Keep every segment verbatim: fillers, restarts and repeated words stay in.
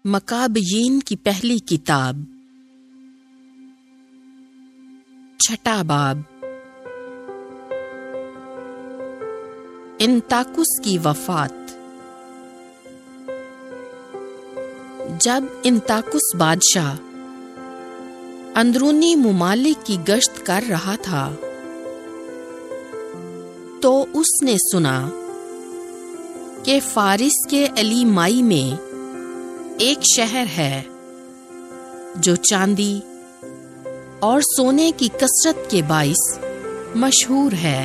مکابیین کی پہلی کتاب، چھٹا باب۔ انتاکس کی وفات۔ جب انتاکس بادشاہ اندرونی ممالک کی گشت کر رہا تھا تو اس نے سنا کہ فارس کے ایلیمائی میں ایک شہر ہے جو چاندی اور سونے کی کثرت کے باعث مشہور ہے،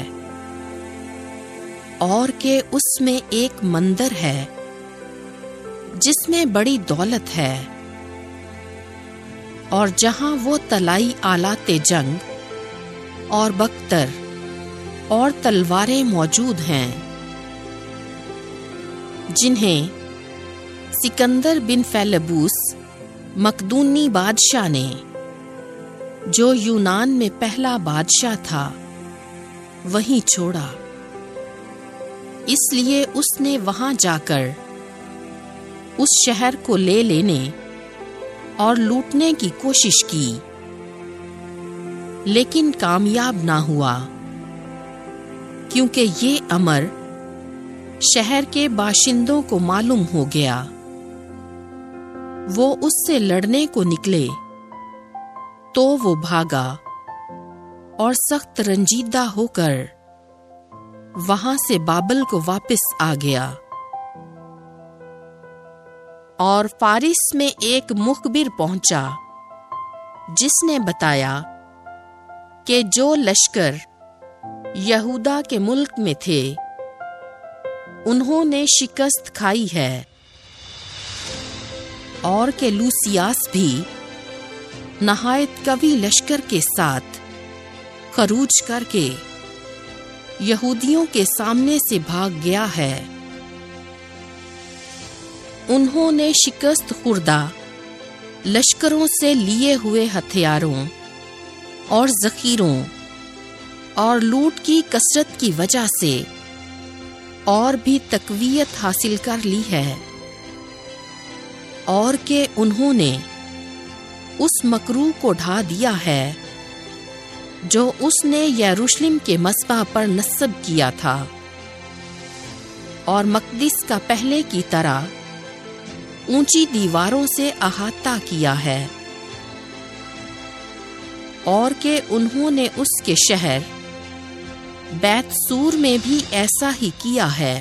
اور کہ اس میں ایک مندر ہے جس میں بڑی دولت ہے، اور جہاں وہ طلائی آلات جنگ اور بختر اور تلواریں موجود ہیں جنہیں سکندر بن فیلبوس مقدونی بادشاہ نے، جو یونان میں پہلا بادشاہ تھا، وہیں چھوڑا۔ اس لیے اس نے وہاں جا کر اس شہر کو لے لینے اور لوٹنے کی کوشش کی، لیکن کامیاب نہ ہوا، کیونکہ یہ امر شہر کے باشندوں کو معلوم ہو گیا۔ وہ اس سے لڑنے کو نکلے تو وہ بھاگا اور سخت رنجیدہ ہو کر وہاں سے بابل کو واپس آ گیا۔ اور فارس میں ایک مخبر پہنچا جس نے بتایا کہ جو لشکر یہودا کے ملک میں تھے انہوں نے شکست کھائی ہے، اور کہ لوسیاس بھی نہایت قوی لشکر کے ساتھ خروج کر کے یہودیوں کے سامنے سے بھاگ گیا ہے۔ انہوں نے شکست خوردہ لشکروں سے لیے ہوئے ہتھیاروں اور ذخیروں اور لوٹ کی کثرت کی وجہ سے اور بھی تقویت حاصل کر لی ہے، اور کہ انہوں نے اس مکروہ کو ڈھا دیا ہے جو اس نے یروشلم کے مذبح پر نصب کیا تھا، اور مقدس کا پہلے کی طرح اونچی دیواروں سے احاطہ کیا ہے، اور کہ انہوں نے اس کے شہر بیت سور میں بھی ایسا ہی کیا ہے۔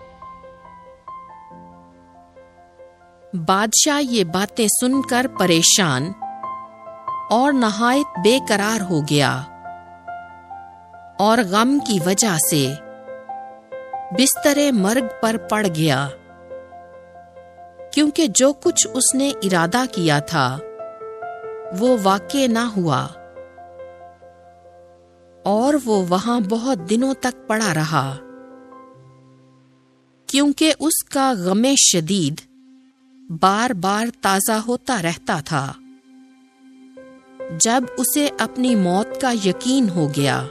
بادشاہ یہ باتیں سن کر پریشان اور نہایت بے قرار ہو گیا، اور غم کی وجہ سے بستر مرگ پر پڑ گیا، کیونکہ جو کچھ اس نے ارادہ کیا تھا وہ واقع نہ ہوا، اور وہ وہاں بہت دنوں تک پڑا رہا، کیونکہ اس کا غم شدید بار بار تازہ ہوتا رہتا تھا۔ جب اسے اپنی موت کا یقین ہو گیا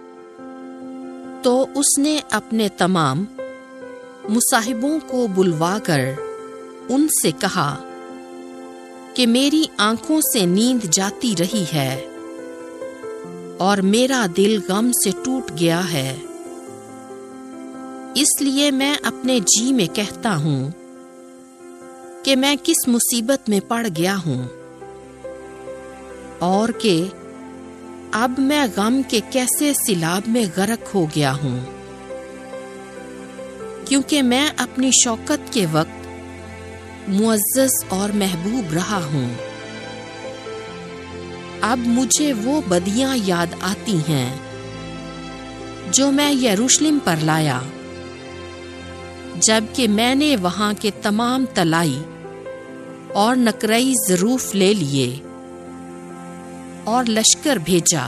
تو اس نے اپنے تمام مصاحبوں کو بلوا کر ان سے کہا کہ میری آنکھوں سے نیند جاتی رہی ہے اور میرا دل غم سے ٹوٹ گیا ہے، اس لیے میں اپنے جی میں کہتا ہوں کہ میں کس مصیبت میں پڑ گیا ہوں، اور کہ اب میں غم کے کیسے سیلاب میں غرق ہو گیا ہوں، کیونکہ میں اپنی شوکت کے وقت معزز اور محبوب رہا ہوں۔ اب مجھے وہ بدیاں یاد آتی ہیں جو میں یروشلم پر لایا، جبکہ میں نے وہاں کے تمام طلائی اور نقرئی ظروف لے لیے اور لشکر بھیجا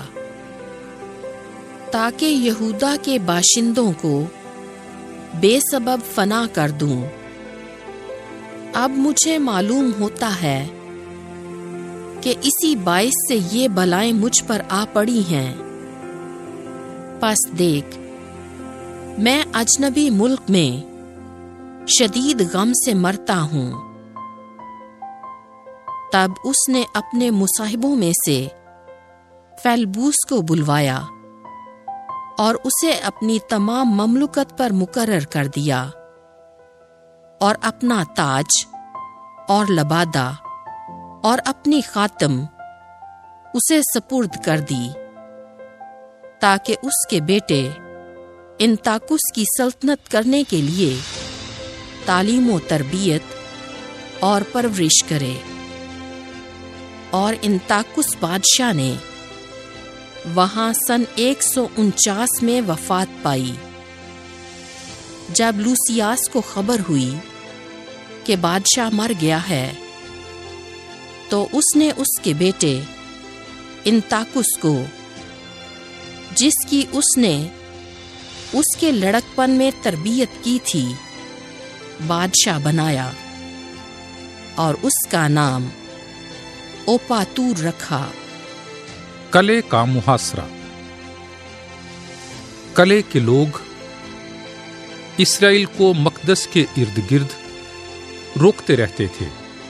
تاکہ یہودا کے باشندوں کو بے سبب فنا کر دوں۔ اب مجھے معلوم ہوتا ہے کہ اسی باعث سے یہ بلائیں مجھ پر آ پڑی ہیں۔ پس دیکھ، میں اجنبی ملک میں شدید غم سے مرتا ہوں، تب اس نے اپنے مصاحبوں میں سے فیلبوس کو بلوایا اور اسے اپنی تمام مملکت پر مقرر کر دیا اور اپنا تاج اور لبادہ اور اپنی خاتم اسے سپرد کر دی، تاکہ اس کے بیٹے انتاکس کی سلطنت کرنے کے لیے تعلیم و تربیت اور پرورش کرے۔ اور انتاکس بادشاہ نے وہاں سن ایک سو انچاس میں وفات پائی۔ جب لوسیاس کو خبر ہوئی کہ بادشاہ مر گیا ہے تو اس نے اس کے بیٹے انتاکس کو، جس کی اس نے اس کے لڑکپن میں تربیت کی تھی، بادشاہ بنایا اور اس کا نام اوپاتور رکھا۔ کلے کا محاصرہ۔ کلے کے لوگ اسرائیل کو مقدس کے ارد گرد روکتے رہتے تھے۔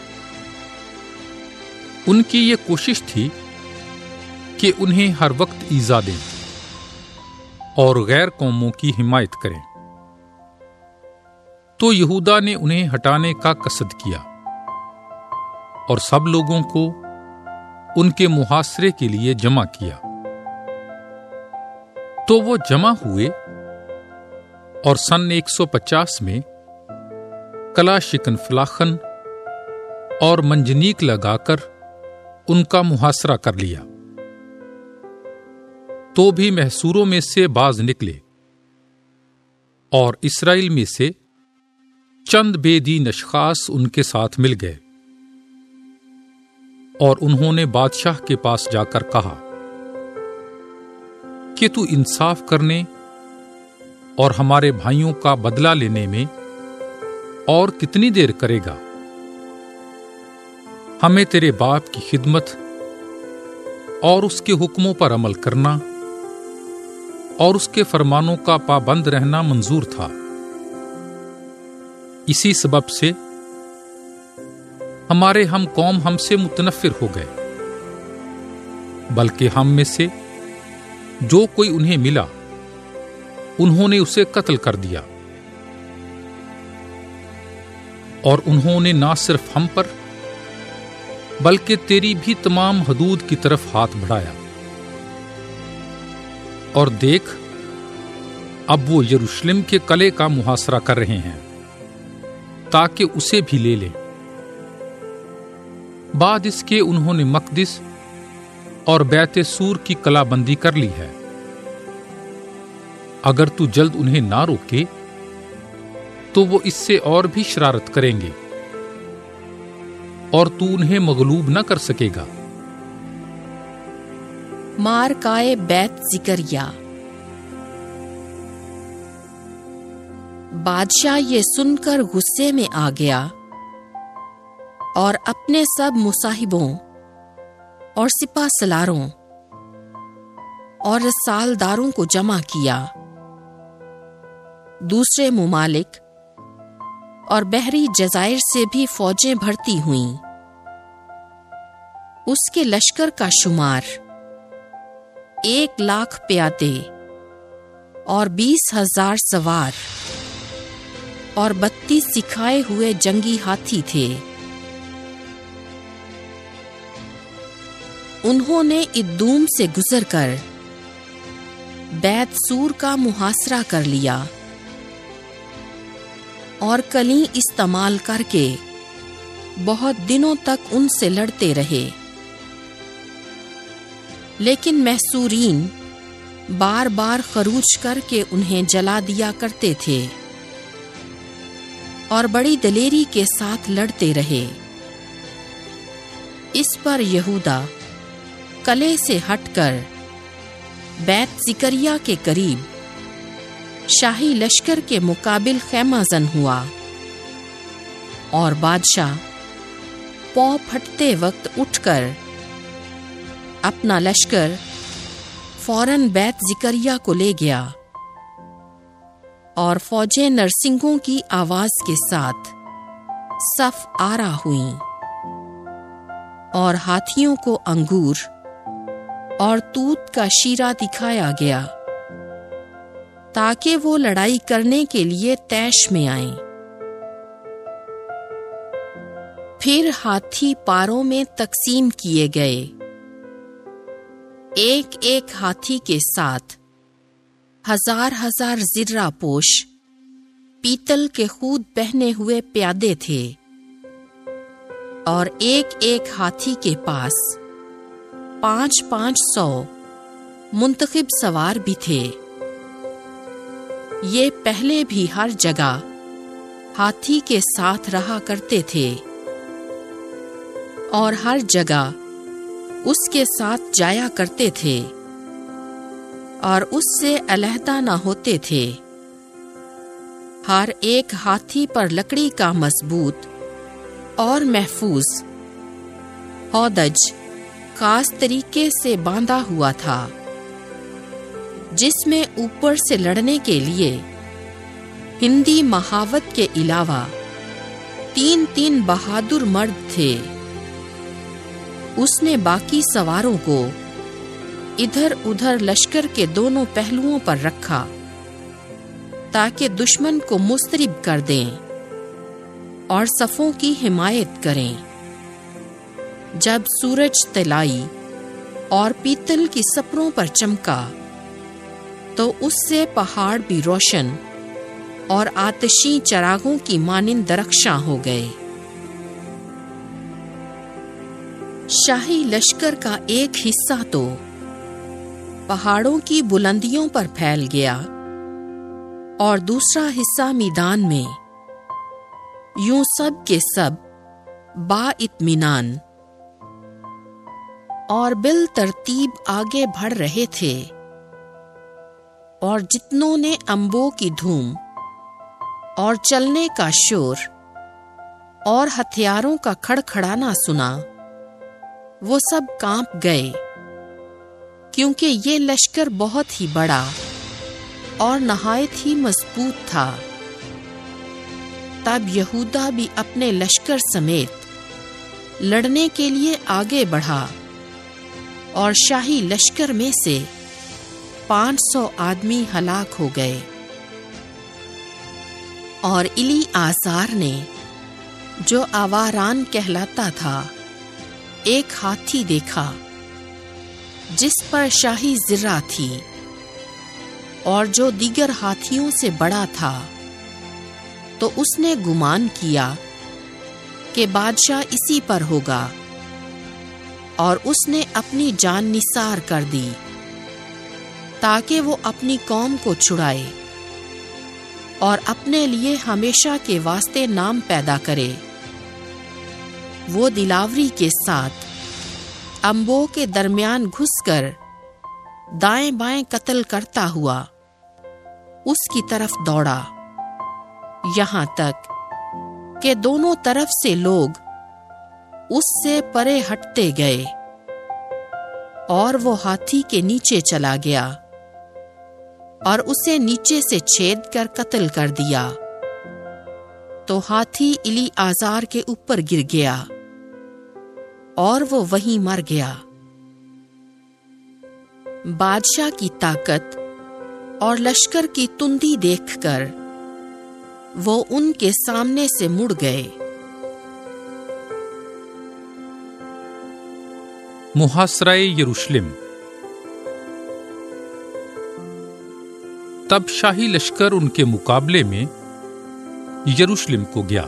ان کی یہ کوشش تھی کہ انہیں ہر وقت ایذا دیں اور غیر قوموں کی حمایت کریں۔ تو یہودا نے انہیں ہٹانے کا قصد کیا اور سب لوگوں کو ان کے محاصرے کے لیے جمع کیا۔ تو وہ جمع ہوئے اور سن ایک سو پچاس میں کلا شکن فلاخن اور منجنیک لگا کر ان کا محاصرہ کر لیا۔ تو بھی محصوروں میں سے باز نکلے اور اسرائیل میں سے چند بے دین اشخاص ان کے ساتھ مل گئے، اور انہوں نے بادشاہ کے پاس جا کر کہا کہ تو انصاف کرنے اور ہمارے بھائیوں کا بدلہ لینے میں اور کتنی دیر کرے گا؟ ہمیں تیرے باپ کی خدمت اور اس کے حکموں پر عمل کرنا اور اس کے فرمانوں کا پابند رہنا منظور تھا۔ اسی سبب سے ہمارے ہم قوم ہم سے متنفر ہو گئے، بلکہ ہم میں سے جو کوئی انہیں ملا انہوں نے اسے قتل کر دیا، اور انہوں نے نہ صرف ہم پر بلکہ تیری بھی تمام حدود کی طرف ہاتھ بڑھایا۔ اور دیکھ، اب وہ یروشلم کے قلعے کا محاصرہ کر رہے ہیں تاکہ اسے بھی لے لیں۔ بعد اس کے انہوں نے مقدس اور بیت سور کی قلعہ بندی کر لی ہے۔ اگر تو جلد انہیں نہ روکے تو وہ اس سے اور بھی شرارت کریں گے اور تو انہیں مغلوب نہ کر سکے گا۔ مارکائے بیت زکریا۔ بادشاہ یہ سن کر غصے میں آ گیا اور اپنے سب مصاحبوں اور سپہ سلاروں اور رسالداروں کو جمع کیا۔ دوسرے ممالک اور بحری جزائر سے بھی فوجیں بھرتی ہوئیں۔ اس کے لشکر کا شمار ایک لاکھ پیادے اور بیس ہزار سوار اور بتیس سکھائے ہوئے جنگی ہاتھی تھے۔ انہوں نے ادوم سے گزر کر بیت سور کا محاصرہ کر لیا اور کلیں استعمال کر کے بہت دنوں تک ان سے لڑتے رہے، لیکن محصورین بار بار خروش کر کے انہیں جلا دیا کرتے تھے اور بڑی دلیری کے ساتھ لڑتے رہے۔ اس پر یہودا قلعے سے ہٹ کر بیت زکریا کے قریب شاہی لشکر کے مقابل خیمہ زن ہوا، اور بادشاہ پاؤں پھٹتے وقت اٹھ کر اپنا لشکر فوراً بیت زکریا کو لے گیا، اور فوجیں نرسنگوں کی آواز کے ساتھ صف آرا ہوئیں۔ اور ہاتھیوں کو انگور اور توت کا شیرہ دکھایا گیا تاکہ وہ لڑائی کرنے کے لیے طیش میں آئیں۔ پھر ہاتھی پاروں میں تقسیم کیے گئے، ایک ایک ہاتھی کے ساتھ ہزار ہزار زرہ پوش پیتل کے خود پہنے ہوئے پیادے تھے، اور ایک ایک ہاتھی کے پاس پانچ پانچ سو منتخب سوار بھی تھے۔ یہ پہلے بھی ہر جگہ ہاتھی کے ساتھ رہا کرتے تھے اور ہر جگہ اس کے ساتھ جایا کرتے تھے اور اس سے علیحدہ نہ ہوتے تھے۔ ہر ایک ہاتھی پر لکڑی کا مضبوط اور محفوظ ہودج خاص طریقے سے باندھا ہوا تھا، جس میں اوپر سے لڑنے کے لیے ہندی محاوت کے علاوہ تین تین بہادر مرد تھے۔ اس نے باقی سواروں کو ادھر ادھر لشکر کے دونوں پہلوؤں پر رکھا تاکہ دشمن کو مضطرب کر دیں اور صفوں کی حمایت کریں۔ جب سورج طلائی اور پیتل کی سپروں پر چمکا تو اس سے پہاڑ بھی روشن اور آتشی چراغوں کی مانند درخشاں ہو گئے۔ شاہی لشکر کا ایک حصہ تو پہاڑوں کی بلندیوں پر پھیل گیا اور دوسرا حصہ میدان میں، یوں سب کے سب با اطمینان اور بالترتیب آگے بڑھ رہے تھے، اور جتنوں نے انبوں کی دھوم اور چلنے کا شور اور ہتھیاروں کا کھڑکھڑانا سنا، وہ سب کانپ گئے، کیونکہ یہ لشکر بہت ہی بڑا اور نہایت ہی مضبوط تھا۔ تب یہودا بھی اپنے لشکر سمیت لڑنے کے لیے آگے بڑھا، اور شاہی لشکر میں سے پانچ سو آدمی ہلاک ہو گئے۔ اور الی آزار نے، جو آواران کہلاتا تھا، ایک ہاتھی دیکھا جس پر شاہی زرہ تھی اور جو دیگر ہاتھیوں سے بڑا تھا، تو اس نے گمان کیا کہ بادشاہ اسی پر ہوگا، اور اس نے اپنی جان نثار کر دی تاکہ وہ اپنی قوم کو چھڑائے اور اپنے لیے ہمیشہ کے واسطے نام پیدا کرے۔ وہ دلاوری کے ساتھ انبوں کے درمیان گھس کر دائیں بائیں قتل کرتا ہوا اس کی طرف دوڑا، یہاں تک کہ دونوں طرف سے لوگ اس سے پرے ہٹتے گئے، اور وہ ہاتھی کے نیچے چلا گیا اور اسے نیچے سے چھید کر قتل کر دیا۔ تو ہاتھی الی آزار کے اوپر گر گیا اور وہ وہیں مر گیا۔ بادشاہ کی طاقت اور لشکر کی تندی دیکھ کر وہ ان کے سامنے سے مڑ گئے۔ محاصرہ یروشلم۔ تب شاہی لشکر ان کے مقابلے میں یروشلم کو گیا،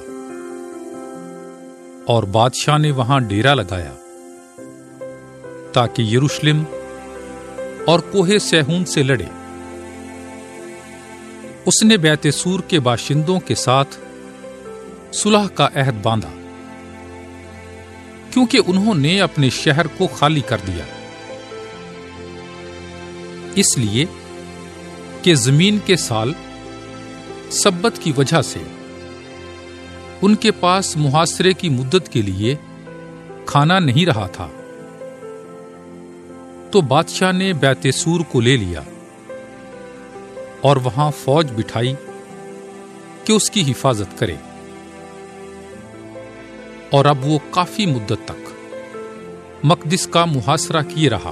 اور بادشاہ نے وہاں ڈیرا لگایا تاکہ یروشلم اور کوہ سیہون سے لڑے۔ اس نے بیت سور کے باشندوں کے ساتھ صلح کا عہد باندھا، کیونکہ انہوں نے اپنے شہر کو خالی کر دیا، اس لیے کہ زمین کے سال سبت کی وجہ سے ان کے پاس محاصرے کی مدت کے لیے کھانا نہیں رہا تھا۔ تو بادشاہ نے بیت سور کو لے لیا اور وہاں فوج بٹھائی کہ اس کی حفاظت کرے، اور اب وہ کافی مدت تک مقدس کا محاصرہ کیے رہا۔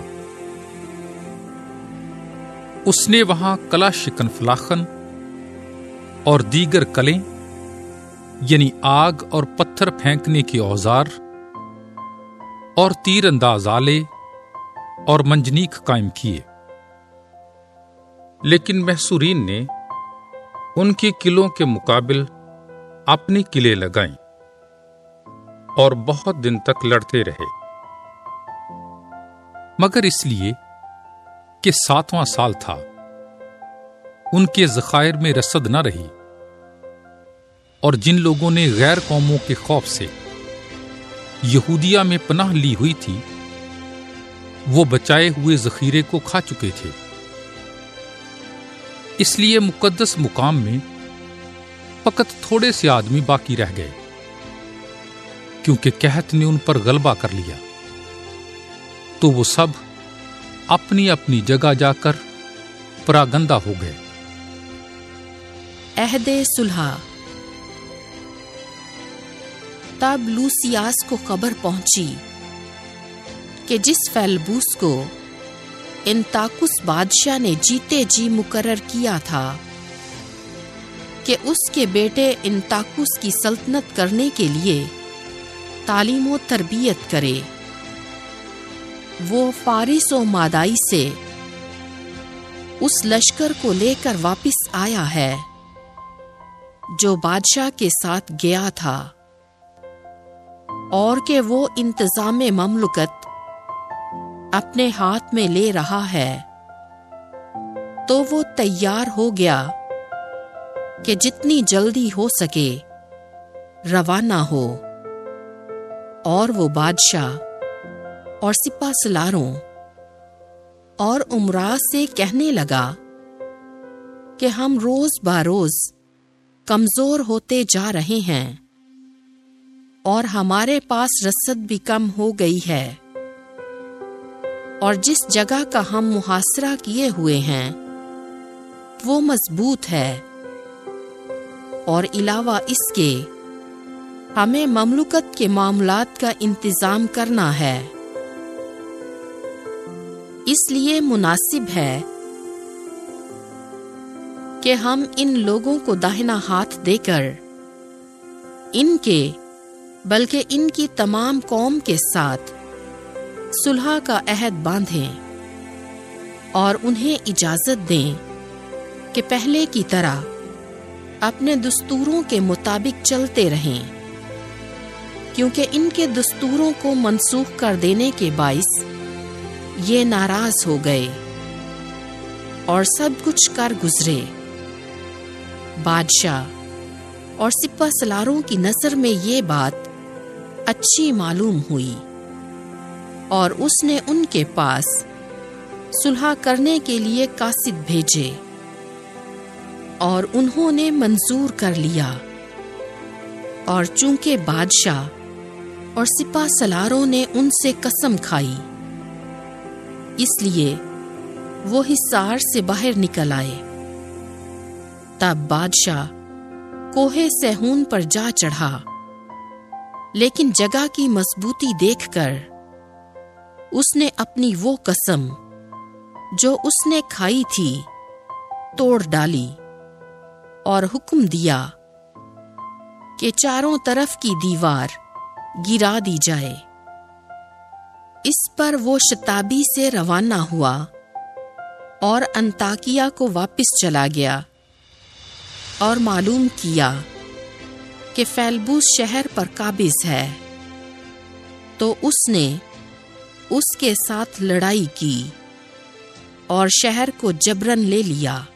اس نے وہاں کلا شکن فلاخن اور دیگر کلیں یعنی آگ اور پتھر پھینکنے کے اوزار اور تیر انداز آلے اور منجنیق قائم کیے، لیکن محصورین نے ان کے قلعوں کے مقابل اپنے قلعے لگائیں اور بہت دن تک لڑتے رہے، مگر اس لیے کہ ساتواں سال تھا، ان کے ذخائر میں رسد نہ رہی، اور جن لوگوں نے غیر قوموں کے خوف سے یہودیہ میں پناہ لی ہوئی تھی وہ بچائے ہوئے ذخیرے کو کھا چکے تھے، اس لیے مقدس مقام میں فقط تھوڑے سے آدمی باقی رہ گئے، کیونکہ قحط نے ان پر غلبہ کر لیا، تو وہ سب اپنی اپنی جگہ جا کر پراگندہ ہو گئے۔ عہد صلح۔ تب لوسیاس کو خبر پہنچی کہ جس فیلبوس کو انتاکس بادشاہ نے جیتے جی مقرر کیا تھا کہ اس کے بیٹے انتاکس کی سلطنت کرنے کے لیے تعلیم و تربیت کرے، وہ فارس و مادائی سے اس لشکر کو لے کر واپس آیا ہے جو بادشاہ کے ساتھ گیا تھا، اور کہ وہ انتظام مملکت اپنے ہاتھ میں لے رہا ہے، تو وہ تیار ہو گیا کہ جتنی جلدی ہو سکے روانہ ہو، اور وہ بادشاہ اور سپہ سالاروں اور امراء سے کہنے لگا کہ ہم روز بروز کمزور ہوتے جا رہے ہیں اور ہمارے پاس رسد بھی کم ہو گئی ہے، اور جس جگہ کا ہم محاصرہ کیے ہوئے ہیں وہ مضبوط ہے، اور علاوہ اس کے ہمیں مملکت کے معاملات کا انتظام کرنا ہے، اس لیے مناسب ہے کہ ہم ان لوگوں کو داہنا ہاتھ دے کر ان کے بلکہ ان کی تمام قوم کے ساتھ صلح کا عہد باندھیں اور انہیں اجازت دیں کہ پہلے کی طرح اپنے دستوروں کے مطابق چلتے رہیں، کیونکہ ان کے دستوروں کو منسوخ کر دینے کے باعث یہ ناراض ہو گئے اور سب کچھ کر گزرے۔ بادشاہ اور سپہ سالاروں کی نظر میں یہ بات اچھی معلوم ہوئی، اور اس نے ان کے پاس صلح کرنے کے لیے قاصد بھیجے، اور انہوں نے منظور کر لیا، اور چونکہ بادشاہ اور سپہ سالاروں نے ان سے قسم کھائی، اس لیے وہ حصار سے باہر نکل آئے۔ تب بادشاہ کوہ سیہون پر جا چڑھا، لیکن جگہ کی مضبوطی دیکھ کر اس نے اپنی وہ قسم جو اس نے کھائی تھی توڑ ڈالی، اور حکم دیا کہ چاروں طرف کی دیوار گرا دی جائے۔ اس پر وہ شتابی سے روانہ ہوا اور انطاکیہ کو واپس چلا گیا، اور معلوم کیا کہ فیلبوس شہر پر قابض ہے، تو اس نے اس کے ساتھ لڑائی کی اور شہر کو جبرن لے لیا۔